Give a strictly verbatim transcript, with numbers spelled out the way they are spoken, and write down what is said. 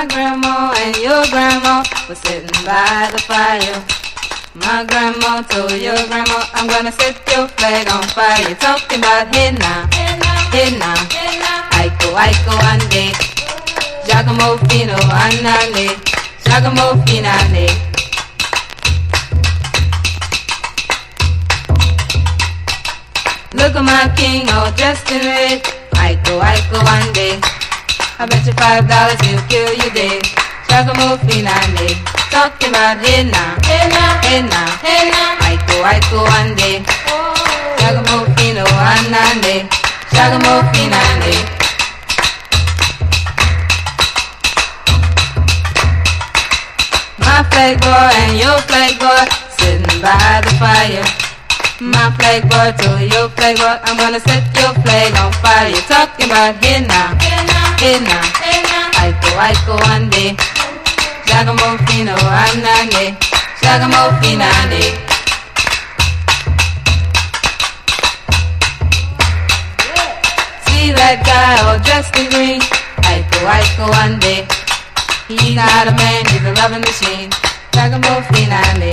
My grandma and your grandma were sitting by the fire. My grandma told your grandma, I'm gonna set your flag on fire. You're talking about hey now, hey now, Aiko, Aiko, ande, Giacomo Fino, anane, Giacomo Finane. Look at my king all dressed in red, Aiko, Aiko, ande. I bet you five dollars he'll kill you dead. Giacomo Finane, talking about hey now, hey now, hey now, hey now, Aiko, Aiko, ande, Giacomo Fino, anane, Giacomo Finane. My flag boy and your flag boy sitting by the fire. My flag boy told your flag boy, I'm gonna set your flag on fire. You're talking about hey now, hey now, Aiko, Aiko, ande, Giacomo Fino, anane, Giacomo Finane. See that guy all dressed in green, Aiko, Aiko, ande. He's not a man, he's a loving machine, Giacomo Finane.